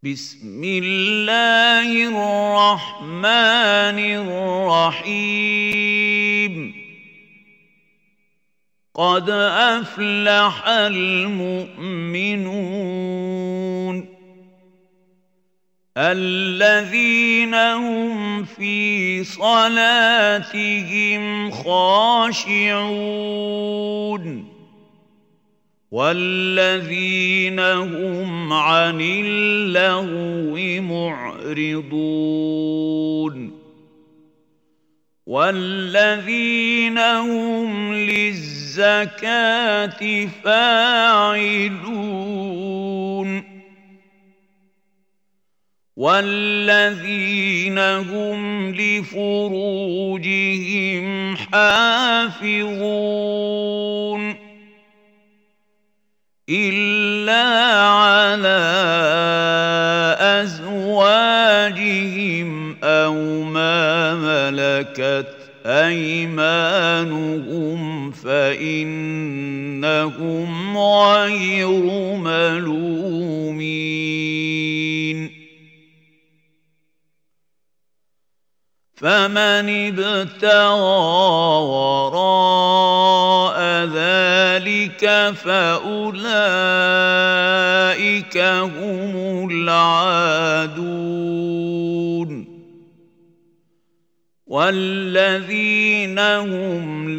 بسم الله الرحمن الرحيم قد أفلح المؤمنون الذين هم في صلاتهم خاشعون والذين هم عن اللغو معرضون والذين هم للزكاة فاعلون والذين هم لفروجهم حافظون إلا على أزواجهم أو ما ملكت أيمانهم فإنهم غير ملومين فمن ابتغى وراء ذلك فأولئك هم العادون والذين هم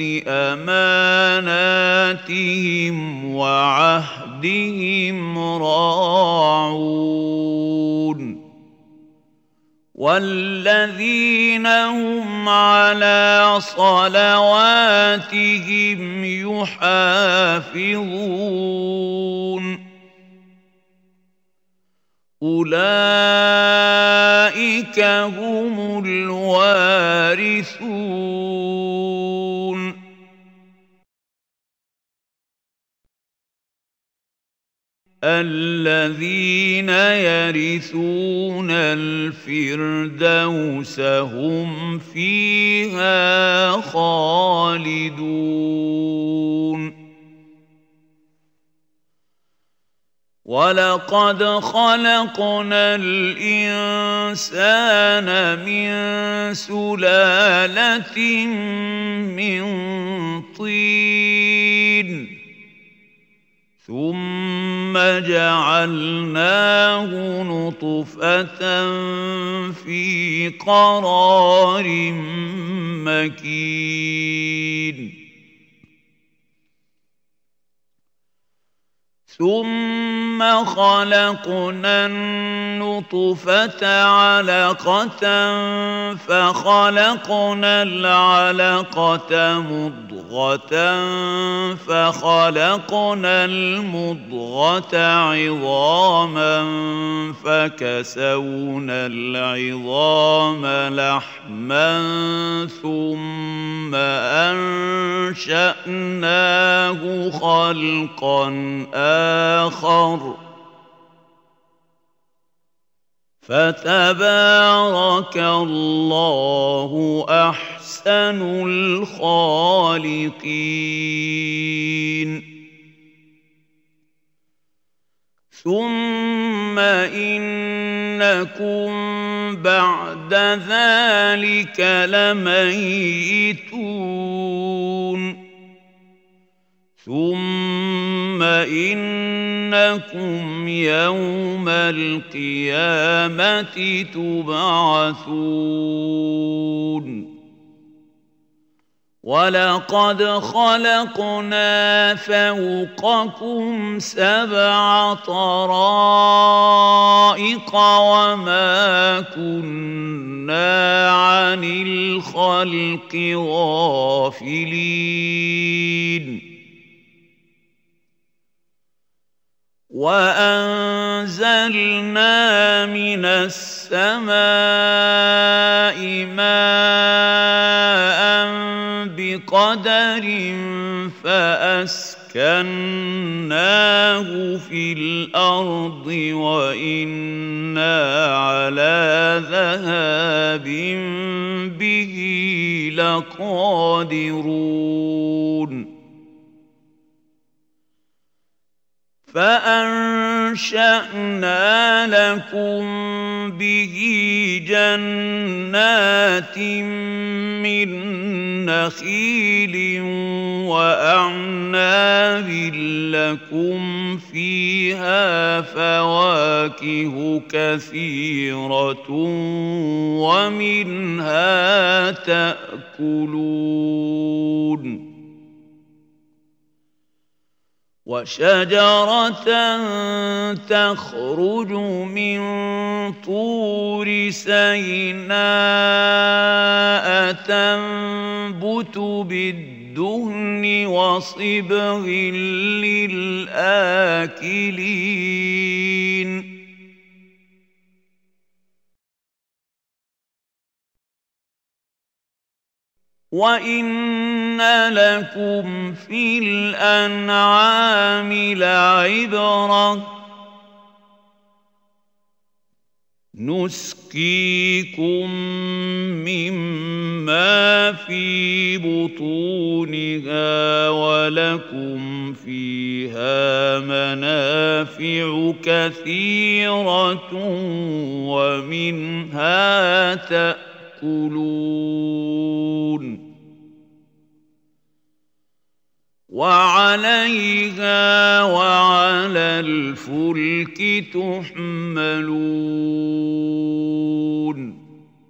لأماناتهم وعهدهم راعون والذين هم على صلواتهم يحافظون أولئك هم الوارثون الذين يرثون الفردوس هم فيها خالدون ولقد خلقنا الإنسان من سلالة من طين ثم جعلناه نطفة في قرار مكين ثم خلقنا النطفة علقة فخلقنا العلقة مضغة فخلقنا المضغة عظاما فكسونا العظام لحما ثم أنشأناه خلقا آخر فتبارك الله أحسن الخالقين ثم إنكم بعد ذلك لميتون ثم إنكم يوم القيامة تبعثون ولقد خلقنا فوقكم 7 طرائق وما كنا عن الخلق غافلين وأنزلنا من السماء ماء بقدر فأسكناه في الأرض وإنا على ذهاب به لقادرون فأنشأنا أنشأنا لكم به جنات من نخيل وأعناب لكم فيها فواكه كثيرة ومنها تأكلون وشجرة تخرج من طور سيناء تنبت بالدهن وصبغ للآكلين وَإِنَّ لَكُمْ فِي الْأَنْعَامِ لَعِبْرَةً نُسْقِيكُم مِّمَّا فِي بُطُونِهَا وَلَكُمْ فِيهَا مَنَافِعُ كَثِيرَةٌ وَمِنْهَا تَأْكُلُونَ وَعَلَيْهَا وَعَلَى الْفُلْكِ تُحْمَلُونَ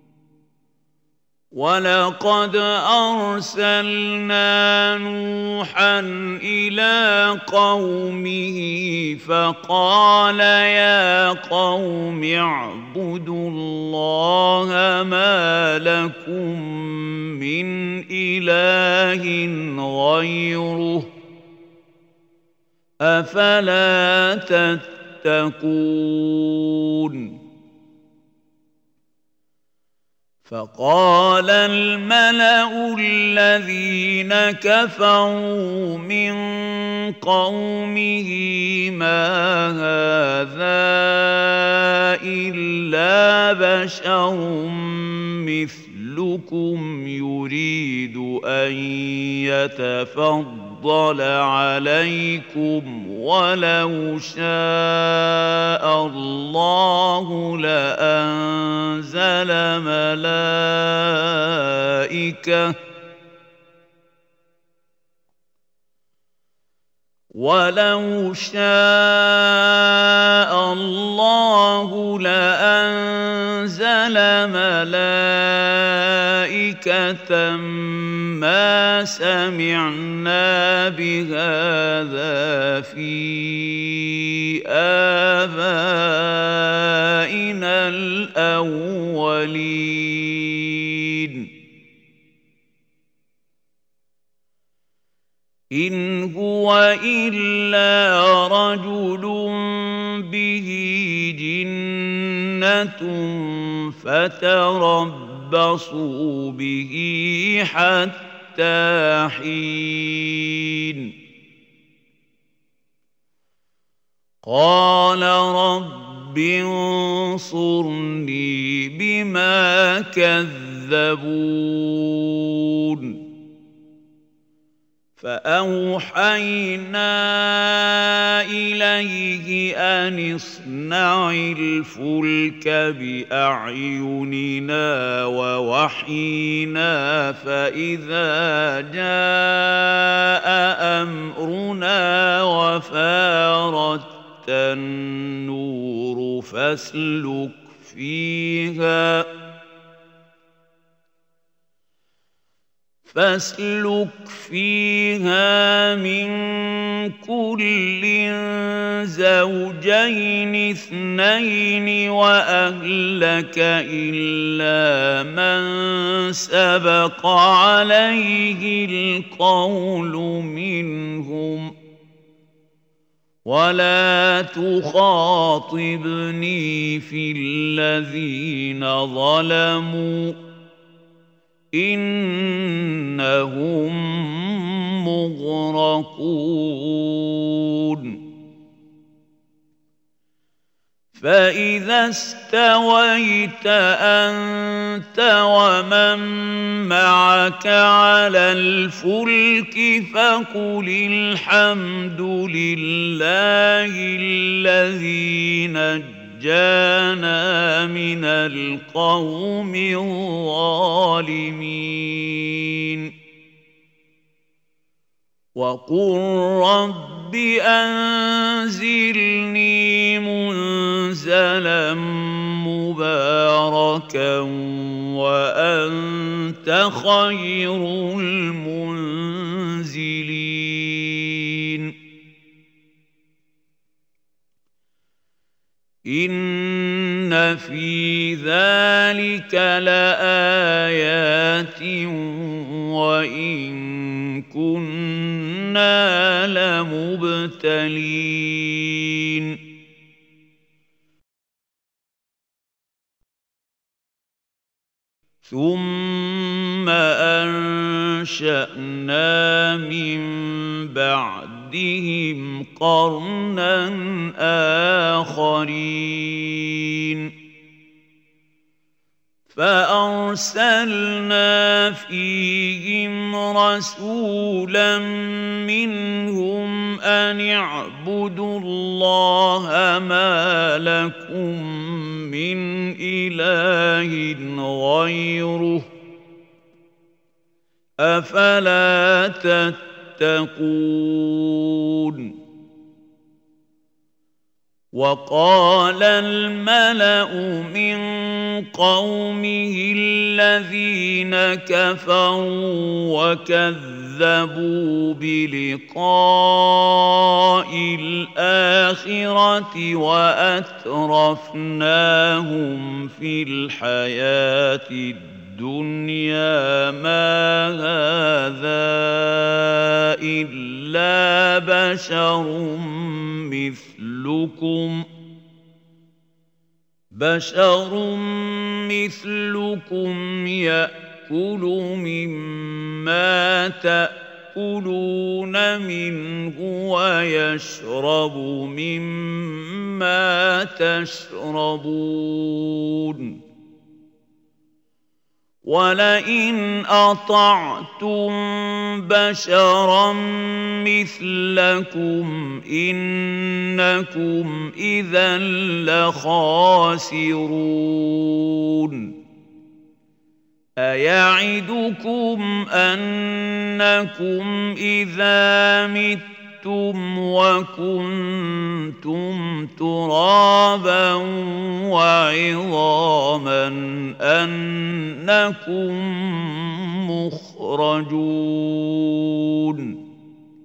وَلَقَدْ أَرْسَلْنَا نُوحًا إِلَىٰ قَوْمِهِ فَقَالَ يَا قَوْمِ اعْبُدُوا اللَّهَ مَا لَكُم مِّنْ إِلَٰهٍ غَيْرُهُ أَفَلَا تَتَّقُونَ فقال الملأ الذين كفروا من قومه ما هذا إلا بشر مثلكم يريد أن يتفضل عليكم ولو شاء الله لأنزل ملائكة ما سمعنا بهذا في آبائنا الأولين إن هو إلا رجل به جنة فتربصوا به حتى حين قال رب انصرني بما كذبون فأوحينا إليه أن اصنع الفلك بأعيننا ووحينا فإذا جاء أمرنا وفارت النور فاسلك فيها من كل زوجين اثنين وأهلك إلا من سبق عليه القول منهم ولا تخاطبني في الذين ظلموا إنهم مغرقون فإذا استويت أنت ومن معك على الفلك فقل الحمد لله الذي نجانا من القوم الظالمين وقل رب أنزلني منزلا مباركا وأنت خير المنزلين إن في ذلك لآيات وإن كنا لمبتلين ثم أنشأنا من بعدهم قرنا آخرين فأرسلنا فيهم رسولا منهم أن اعبدوا الله ما لكم من إله غيره أفلا تتقون وقال الملأ من قومه الذين كفروا وكذبوا بلقاء الآخرة وأترفناهم في الحياة الدنيا ما هذا إلا بشر مثلكم يأكل مما تأكلون منه ويشرب مما تشربون ولئن أطعتم بشرا مثلكم إنكم إذا لخاسرون أيعدكم أنكم إذا متم وكنتم ترابا وعظاما أنكم مخرجون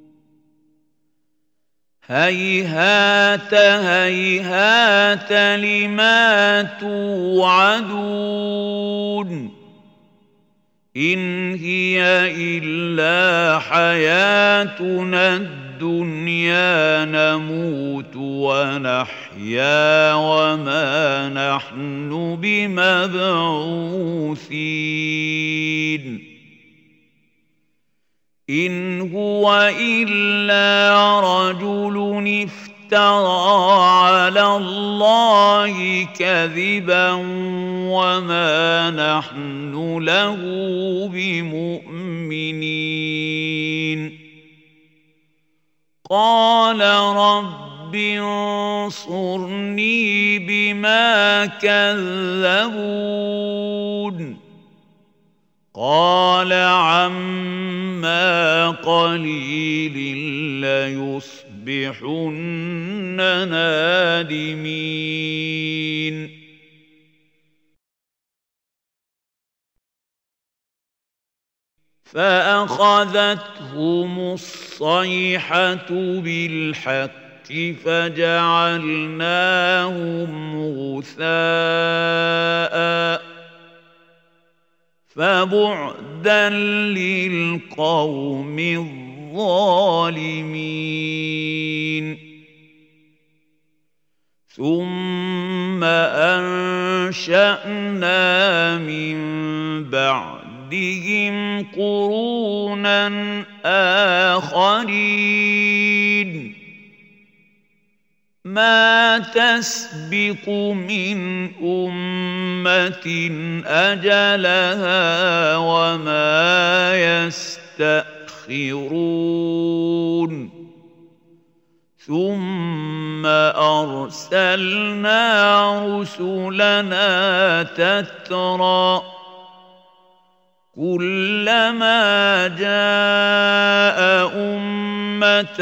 هيهات هيهات لما توعدون إن هي إلا حياتنا الدنيا نموت ونحيا وما نحن بمبعوثين إن هو إلا رجل افترى على الله كذبا وما نحن له بمؤمنين قال رب انصرني بما كذبون قال عما قليل ليصبحن نادمين فأخذتهم الصيحة بالحق فجعلناهم غثاء فبعدا للقوم الظالمين ثم أنشأنا من بعدهم قرونا آخرين ما تسبق من أمة أجلها وما يستأخرون ثم أرسلنا رسلنا تترى كلما جاء أمة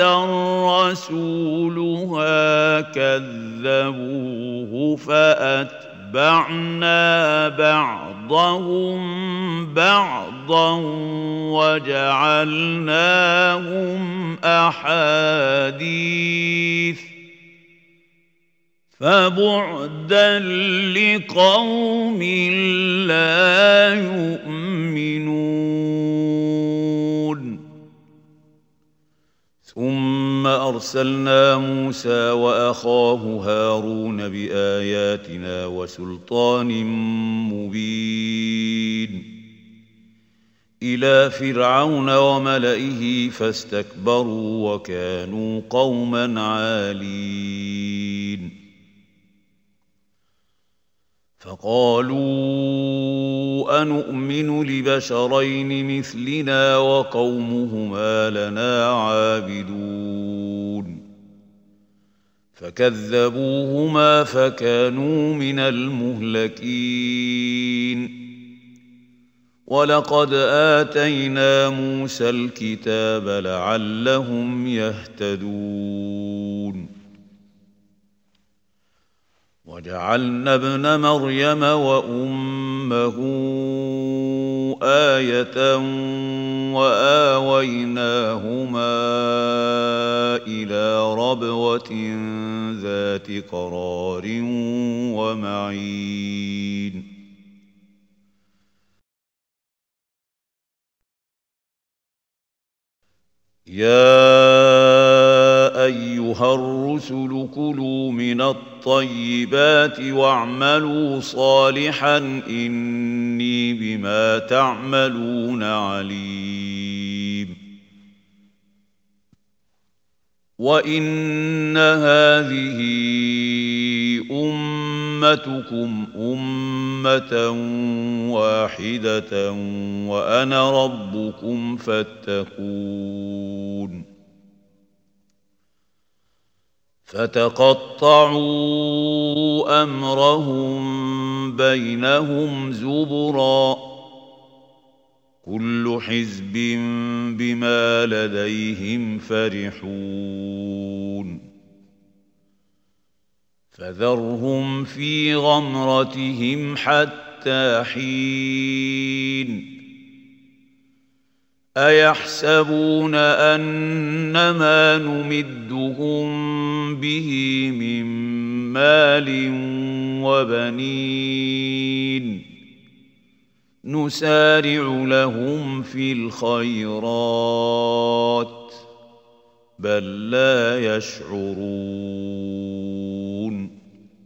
رسولها كذبوه فأتبعنا بعضهم بعضا وجعلناهم أحاديث فبعدا لقوم لا يؤمنون ثم أرسلنا موسى وأخاه هارون بآياتنا وسلطان مبين إلى فرعون وملئه فاستكبروا وكانوا قوما عالين فقالوا أنؤمن لبشرين مثلنا وقومهما لنا عابدون فكذبوهما فكانوا من المهلكين ولقد آتينا موسى الكتاب لعلهم يهتدون وجعلنا ابن مريم وأمه آية وآويناهما إلى ربوة ذات قرار ومعين يا أيها الرسل كلوا من الطيبات واعملوا صالحا إني بما تعملون عليم وإن هذه أمتكم أمة واحدة وأنا ربكم فاتقون فتقطعوا أمرهم بينهم زبرا كل حزب بما لديهم فرحون فذرهم في غمرتهم حتى حين أيحسبون أنما نمدهم به من مال وبنين نسارع لهم في الخيرات بل لا يشعرون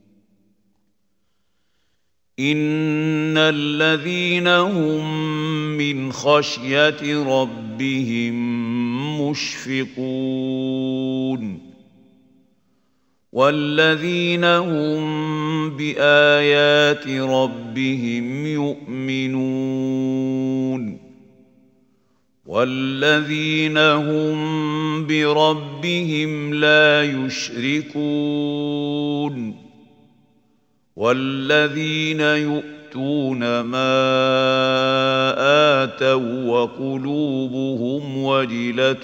إن الذين هم من خشية ربهم مشفقون والذين هم بآيات ربهم يؤمنون والذين هم بربهم لا يشركون والذين يؤتون ما آتوا وقلوبهم وجلة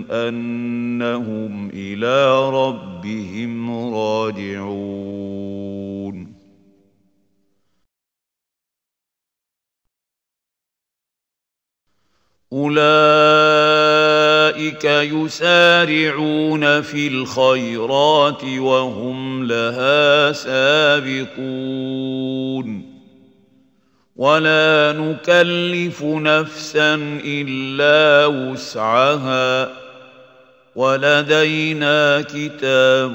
أنهم إلى ربهم راجعون أولئك يسارعون في الخيرات وهم لها سابقون ولا نكلف نفسا إلا وسعها ولدينا كتاب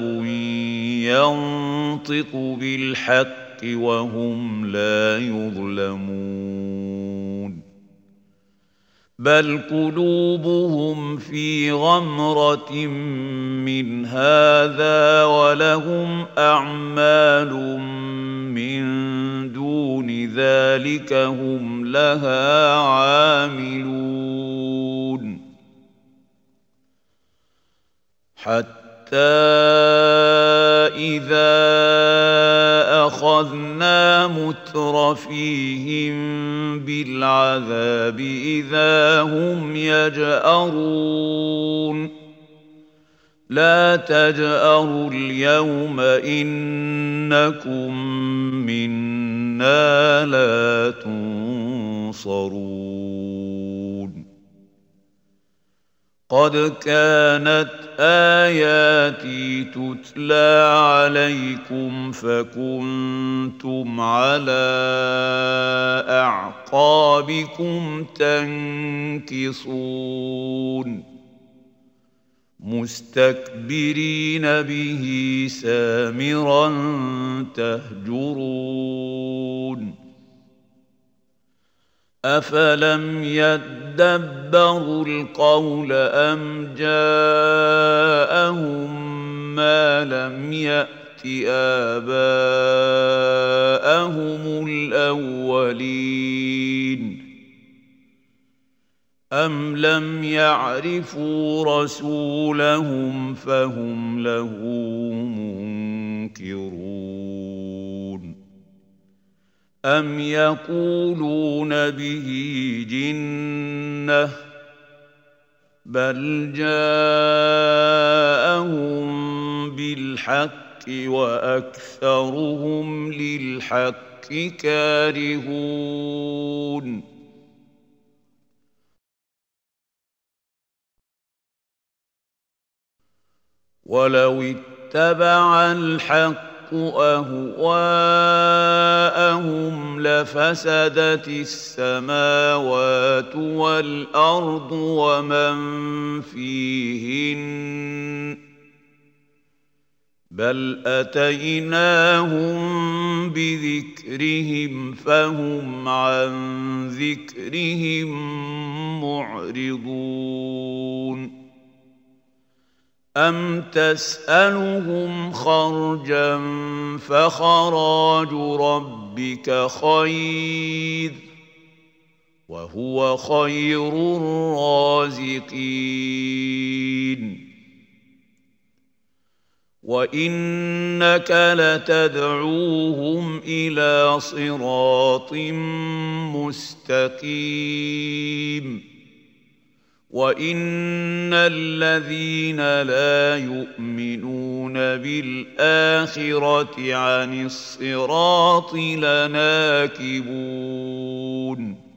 ينطق بالحق وهم لا يظلمون بل قلوبهم في غمرة من هذا ولهم أعمال من دون ذلك هم لها عاملون حتى إذا أخذنا مترفيهم بالعذاب إذا هم يجأرون لا تجأروا اليوم إنكم منا لا تنصرون قد كانت آياتي تتلى عليكم فكنتم على أعقابكم تنكصون مستكبرين به سامرا تهجرون أفلم يدبروا القول أم جاءهم ما لم يأت آباءهم الأولين أم لم يعرفوا رسولهم فهم له منكرون أم يقولون به جنة بل جاءهم بالحق وأكثرهم للحق كارهون ولو اتبع الحق أهواءهم لفسدت السماوات والأرض ومن فيهن بل أتيناهم بذكرهم فهم عن ذكرهم معرضون أم تسألهم خرجا فخراج ربك خير وهو خير الرازقين وإنك لتدعوهم إلى صراط مستقيم وإن الذين لا يؤمنون بالآخرة عن الصراط لناكبون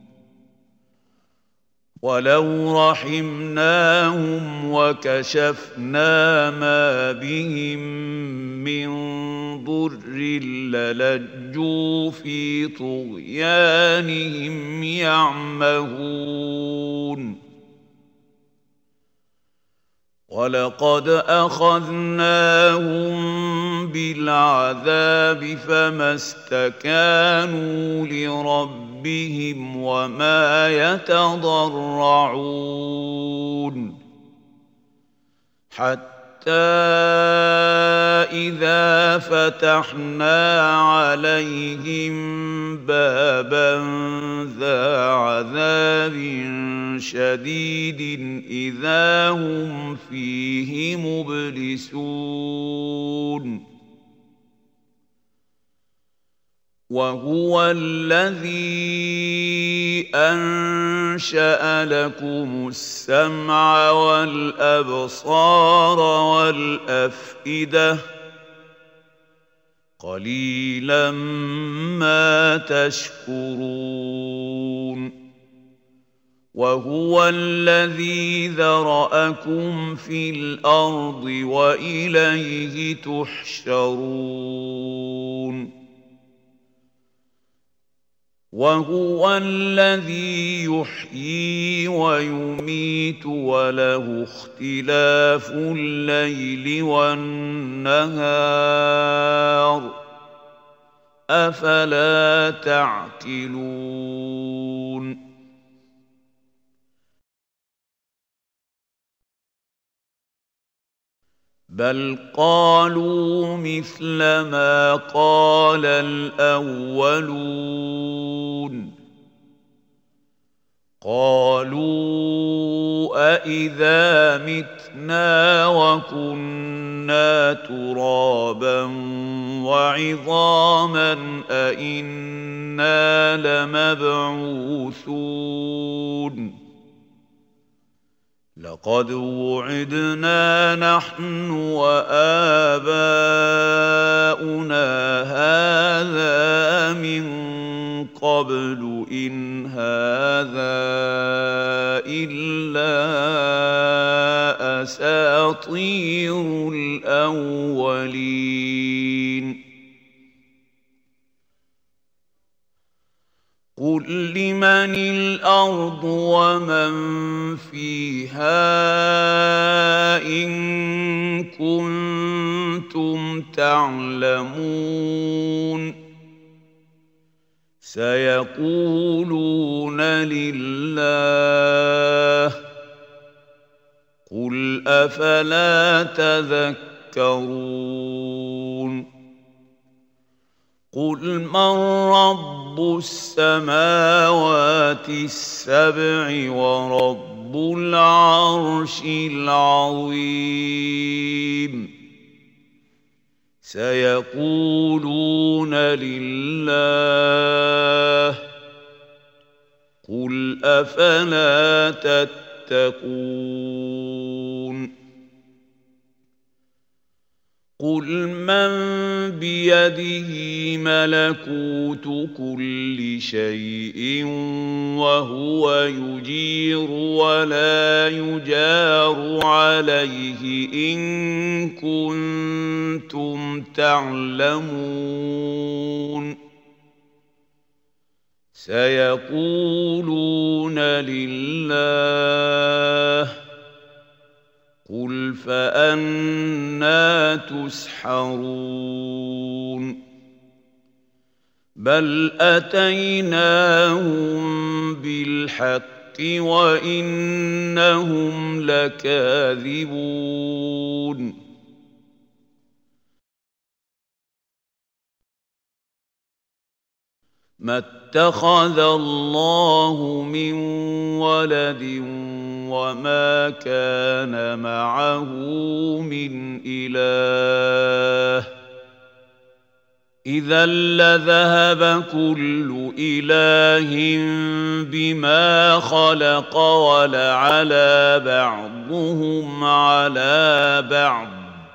ولو رحمناهم وكشفنا ما بهم من ضر للجوا في طغيانهم يعمهون ولقد أخذناهم بالعذاب فما استكانوا لربهم وما يتضرعون حتى إذا فتحنا عليهم بابا ذا عذاب شديد إذا هم فيه مبلسون وهو الذي أنشأ لكم السمع والأبصار والأفئدة قليلا ما تشكرون وهو الذي ذرأكم في الأرض وإليه تحشرون وهو الذي يحيي ويميت وله اختلاف الليل والنهار أفلا تعقلون بل قالوا مثل ما قال الأولون قالوا أإذا متنا وكنا ترابا وعظاما أإنا لمبعوثون لقد وعدنا نحن وآباؤنا هذا من قبل إن هذا إلا أساطير الأولين قل لمن الأرض ومن فيها إن كنتم تعلمون سيقولون لله قل أفلا تذكرون قل من رب السماوات السبع ورب العرش العظيم سيقولون لله قل أفلا تتقون قل من بيده ملكوت كل شيء وهو يجير ولا يجار عليه إن كنتم تعلمون سيقولون لله قل فأنى تسحرون بل أتيناهم بالحق وإنهم لكاذبون ما اتخذ الله من ولد وما كان معه من إله إذا لذهب كل إله بما خلق ولعلى بعضهم على بعض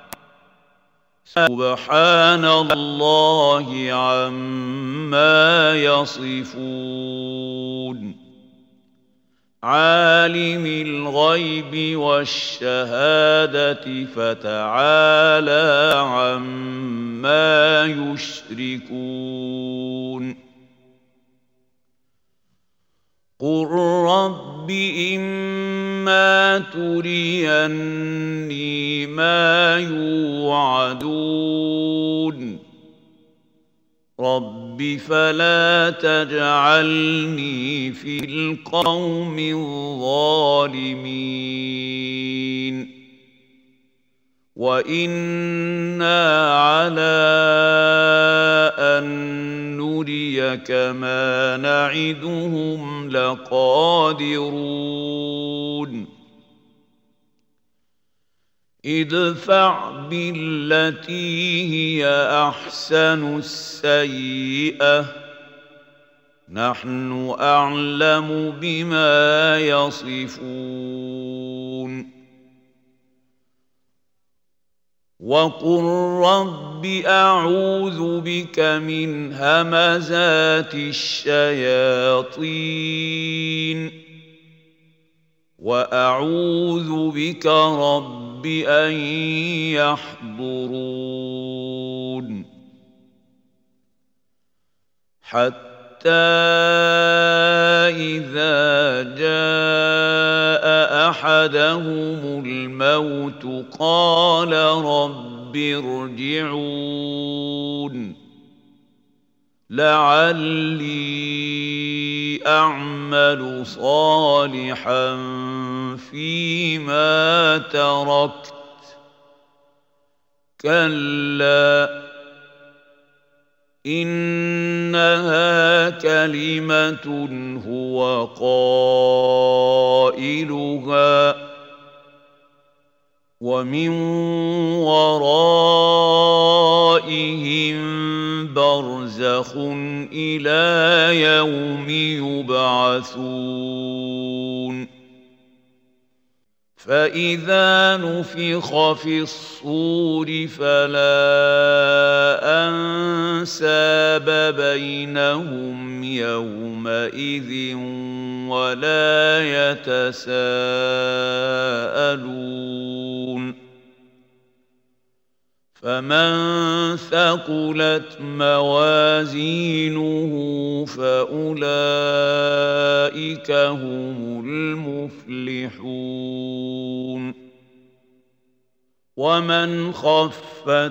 سبحان الله عما يصفون عالم الغيب والشهادة فتعالى عما يشركون قل رب إما تريني ما يوعدون رب فلا تجعلني في القوم الظالمين وإنا على أن نريك ما نعدهم لقادرون ادفع بالتي هي أحسن السيئة نحن أعلم بما يصفون وقل رب أعوذ بك من همزات الشياطين وأعوذ بك رب أن يحضرون حتى إذا جاء أحدهم الموت قال رب ارجعون لعلي أعمل صالحا فيما تركت كلا إنها كلمة هو قائلها ومن ورائهم برزخ إلى يوم يبعثون فإذا نفخ في الصور فلا أنساب بينهم يومئذ ولا يتساءلون فمن ثقلت موازينه فأولئك هم المفلحون ومن خفت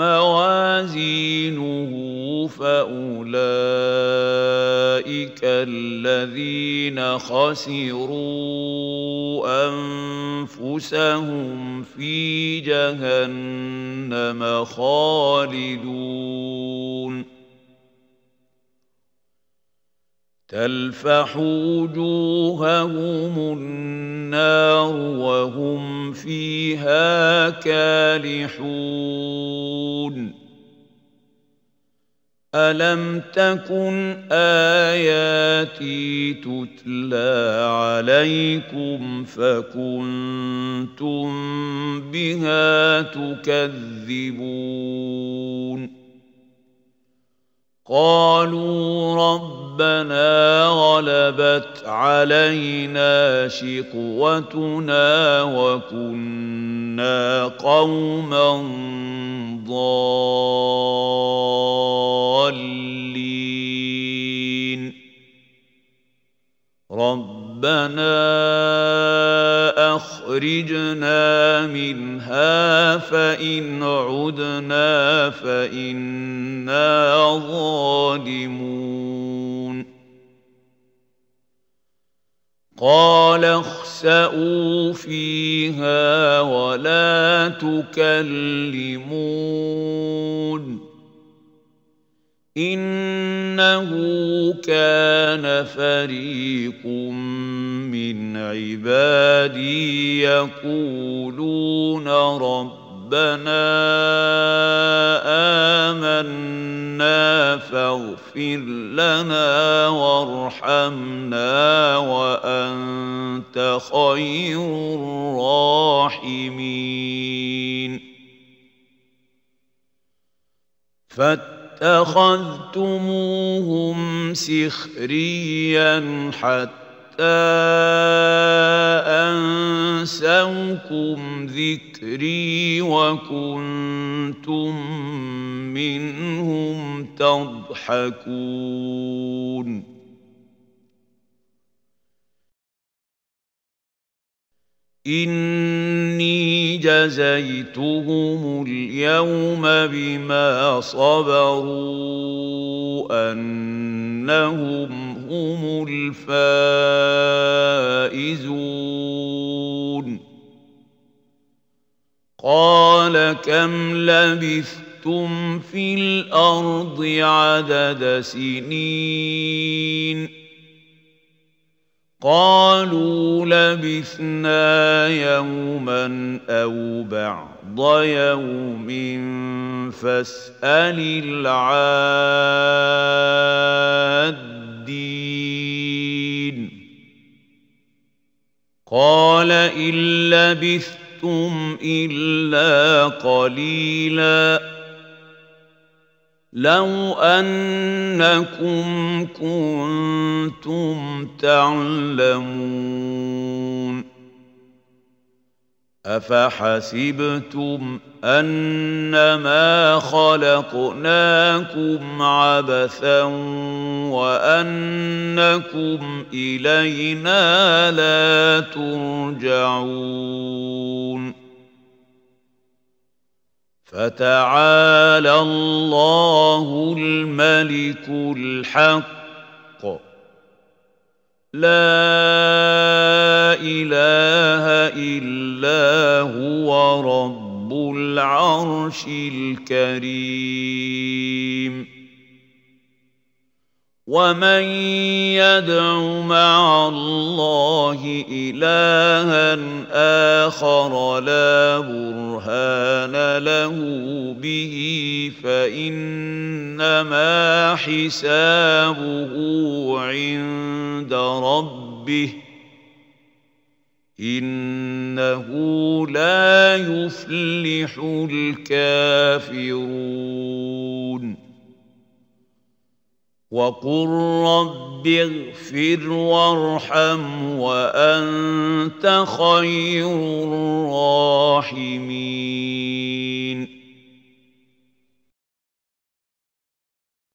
موازينه فأولئك الذين خسروا أنفسهم في جهنم خالدون تلفح وجوههم النار وهم فيها كالحون ألم تكن آياتي تتلى عليكم فكنتم بها تكذبون قالوا ربنا غلبت علينا شقوتنا وكنا قوما ضالين ربنا أخرجنا منها فإن عدنا فإنا ظالمون قال اخسئوا فيها ولا تكلمون إنه كان فريق من عبادي يقولون ربنا آمنا فاغفر لنا وارحمنا وأنت خير الراحمين فاتخذتموهم سخريا حتى أنسوكم ذكري وكنتم منهم تضحكون إني جزيتهم اليوم بما صبروا أنهم هم الفائزون قال كم لبثتم في الأرض عدد سنين قالوا لبثنا يوما أو بعض يوم فاسأل العادين قال إن لبثتم إلا قليلا لو أنكم كنتم تعلمون أفحسبتم أنما خلقناكم عبثا وأنكم إلينا لا ترجعون فتعالى الله الملك الحق لا إله إلا هو رب رب العرش الكريم ومن يدع مع الله إلها آخر لا برهان له به فإنما حسابه عند ربه إنه لا يفلح الكافرون وقل رب اغفر وارحم وأنت خير الراحمين